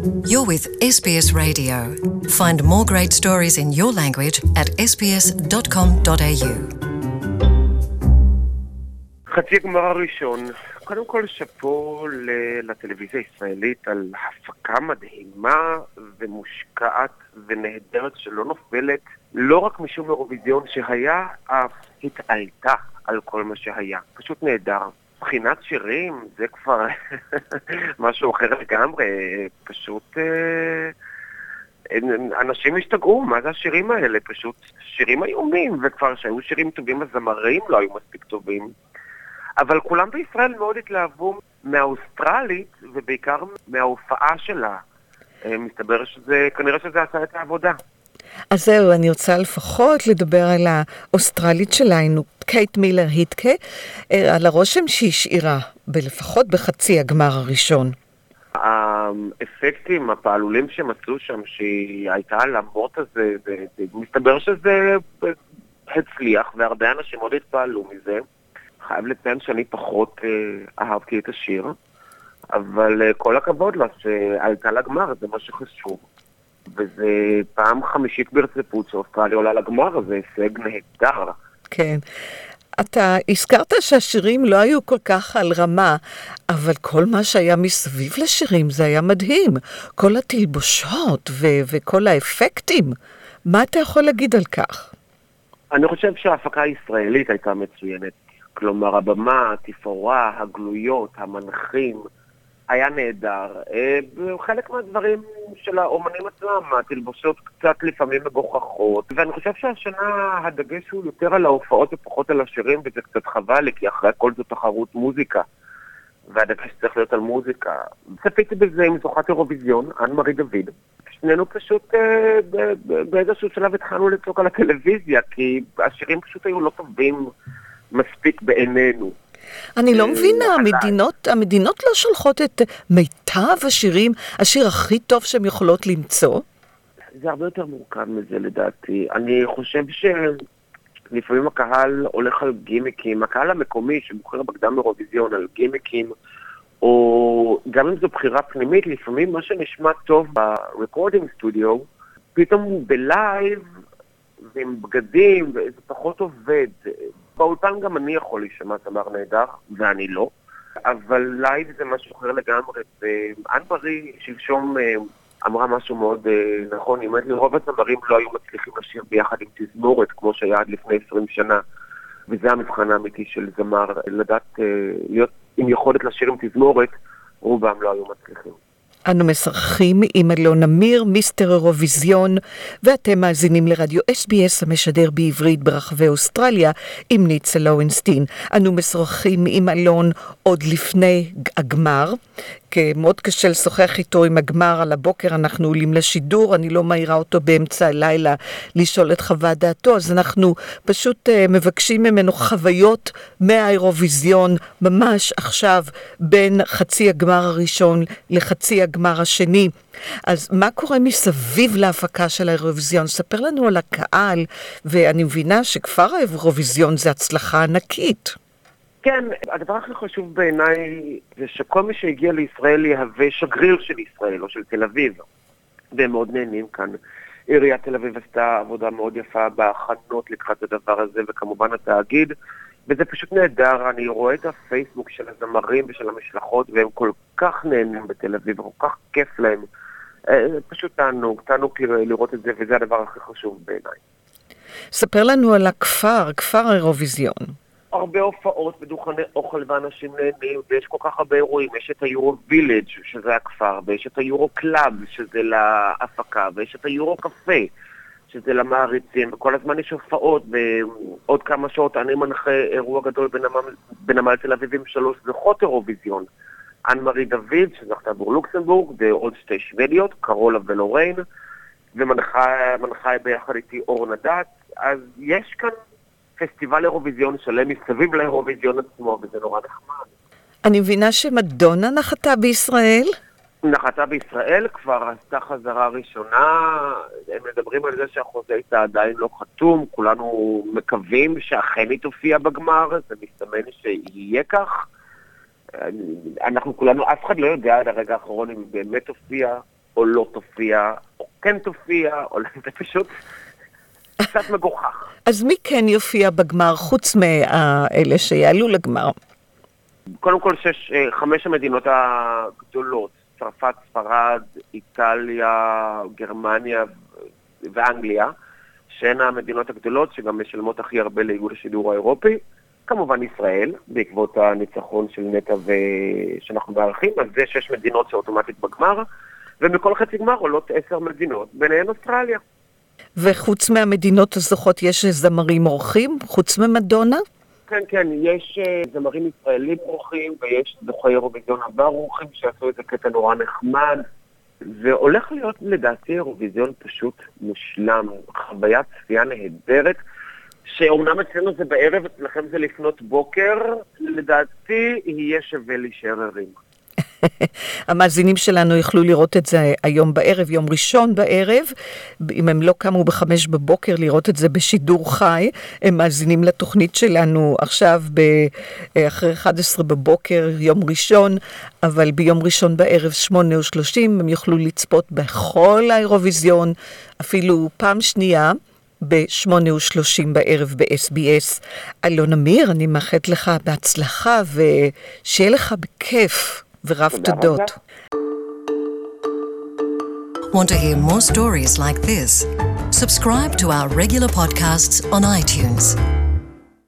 You're with SBS Radio. Find more great stories in your language at sbs.com.au. חצי הגמר הראשון, קודם כל שאפו לטלוויזיה הישראלית על הפקה מדהימה ומושקעת ונהדרת שלא נופלת, לא רק משום אירוויזיון שהיה, אף התעלתה על כל מה שהיה. פשוט נהדר. מבחינת שירים זה כבר משהו אחר לגמרי, פשוט אנשים השתגעו, מה זה השירים האלה? פשוט שירים איומים, וכבר שהיו שירים טובים הזמרים לא היו מספיק טובים. אבל כולם בישראל מאוד התלהבו מהאוסטרלית, ובעיקר מההופעה שלה. מסתבר שזה, כנראה שזה עשה את העבודה. אז זהו, אני רוצה לפחות לדבר על האוסטרלית שלנו, קייט מילר היטקה, על הרושם שהשאירה, לפחות בחצי הגמר הראשון. האפקטים, הפעלולים שמצאו שם, שהיא הייתה על המוט הזה, מסתבר שזה הצליח, והרבה אנשים עוד התפעלו מזה. חייב לציין שאני פחות אהבתי את השיר, אבל כל הכבוד לה שעלתה לגמר, זה מה שחשוב. וזה פעם חמישית ברציפות שאוסטרליה עולה לגמר, זה הישג נהדר. כן. אתה הזכרת שהשירים לא היו כל כך על רמה, אבל כל מה שהיה מסביב לשירים זה היה מדהים. כל התלבושות וכל האפקטים. מה אתה יכול להגיד על כך? אני חושב שההפקה הישראלית הייתה מצוינת. כלומר, הבמה, התפאורה, הגלויות, המנחים, היה נהדר. חלק מהדברים של האומנים עצמם, התלבושות קצת לפעמים מגוחכות, ואני חושב שהשנה הדגש הוא יותר על ההופעות ופחות על השירים, וזה קצת חבל, כי אחרי הכל זו תחרות מוזיקה, והדגש צריך להיות על מוזיקה. צפיתי בזה עם זוכת אירוויזיון, אן-מארי דוד. שנינו פשוט באיזשהו שלב התחלנו לצעוק על הטלוויזיה, כי השירים פשוט היו לא טובים מספיק בעינינו. אני לא מבינה, המדינות לא שולחות את מיטב השירים, השיר הכי טוב שהן יכולות למצוא? זה הרבה יותר מורכב מזה לדעתי. אני חושב שלפעמים הקהל הולך על גימיקים, הקהל המקומי שבוחר בקדם אירוויזיון על גימיקים, או גם אם זו בחירה פנימית, לפעמים מה שנשמע טוב ברקורדינג סטודיו, פתאום בלייב ועם בגדים, וזה פחות עובד. באולפן גם אני יכול להישמע זמר נהדר, ואני לא. אבל לייב זה משהו אחר לגמרי. ואן-מארי שלשום אמרה משהו מאוד נכון. היא אומרת לי, רוב הזמרים לא היו מצליחים לשיר ביחד עם תזמורת, כמו שהיה עד לפני 20 שנה. וזה המבחן האמיתי של זמר. לדעת להיות עם יכולת לשיר עם תזמורת, רובם לא היו מצליחים. אנו משחקים עם אלון אמיר, מיסטר אירוויזיון, ואתם מאזינים לרדיו SBS המשדר בעברית ברחבי אוסטרליה עם ניצה לואונסטין. אנו משחקים עם אלון עוד לפני הגמר, כי מאוד קשה לשוחח איתו עם הגמר על הבוקר, אנחנו עולים לשידור, אני לא מהירה אותו באמצע הלילה לשאול את חוות דעתו, אז אנחנו פשוט מבקשים ממנו חוויות מהאירוויזיון, ממש עכשיו בין חצי הגמר הראשון לחצי הגמר השני. אז מה קורה מסביב להפקה של האירוויזיון? ספר לנו על הקהל, ואני מבינה שכבר האירוויזיון זה הצלחה ענקית. כן, הדבר הכי חשוב בעיניי זה שכל מי שהגיע לישראל יהווה שגריר של ישראל או של תל אביב, והם מאוד נהנים כאן. עיריית תל אביב עשתה עבודה מאוד יפה בהכנות לקראת הדבר הזה, וכמובן התאגיד, וזה פשוט נהדר. אני רואה את הפייסבוק של הזמרים ושל המשלחות, והם כל כך נהנים בתל אביב, וכל כך כיף להם. פשוט תענוג לראות את זה, וזה הדבר הכי חשוב בעיניי. ספר לנו על כפר האירוויזיון. הרבה הופעות בדוכני אוכל ואנשים נהנים, ויש כל כך הרבה אירועים. יש את היורו וילג' שזה הכפר, ויש את היורו קלאב שזה להפקה, ויש את היורו קפה שזה למעריצים, וכל הזמן יש הופעות, ועוד כמה שעות אני מנחה אירוע גדול בנמל תל אביב עם 3 זוכות אירוויזיון. אן-מארי דוד שזכתה עבור לוקסמבורג, ועוד 2 שוודיות, קרולה ולוריין, ומנחה ביחד איתי אור נדעת. אז יש כאן פסטיבל אירוויזיון שלם מסביב לאירוויזיון עצמו, וזה נורא נחמד. אני מבינה שמדונה נחתה בישראל? נחתה בישראל, כבר עשתה חזרה ראשונה, הם מדברים על זה שהחוזה איתה עדיין לא חתום, כולנו מקווים שאכן היא תופיע בגמר, זה מסתמן שיהיה כך. אנחנו כולנו, אף אחד לא יודע עד הרגע האחרון אם היא באמת תופיע, או לא תופיע, או כן תופיע, או זה פשוט קצת מגוחך. אז מי כן יופיע בגמר, חוץ מאלה שיעלו לגמר? קודם כל 5 המדינות הגדולות, צרפת, ספרד, איטליה, גרמניה ואנגליה, שהן המדינות הגדולות שגם משלמות הכי הרבה לאיגוד השידור האירופי. כמובן ישראל, בעקבות הניצחון של נטע שאנחנו מערכים, אז זה 6 מדינות שאוטומטית בגמר, ומכל חצי גמר עולות 10 מדינות, ביניהן אוסטרליה. וחוץ מהמדינות הזוכות יש זמרים אורחים, חוץ ממדונה? כן, יש זמרים ישראלים אורחים, ויש זוכי אירוויזיון עבר אורחים, שעשו את זה קטע נורא נחמד, והולך להיות לדעתי אירוויזיון פשוט מושלם, חוויית צפייה נהדרת, שאומנם אצלנו זה בערב, אצלכם זה לפנות בוקר, לדעתי יהיה שווה להישאר ערים. המאזינים שלנו יוכלו לראות את זה היום בערב, יום ראשון בערב, אם הם לא קמו ב5 בבוקר לראות את זה בשידור חי, הם מאזינים לתוכנית שלנו עכשיו אחרי 11 בבוקר, יום ראשון, אבל ביום ראשון בערב 8:30 הם יוכלו לצפות בכל האירוויזיון, אפילו פעם שנייה, ב8:30 בערב ב-SBS. אלון אמיר, אני מאחלת לך בהצלחה ושיהיה לך בכיף ורב תודות. Want to hear more stories like this? Subscribe to our regular podcasts on iTunes.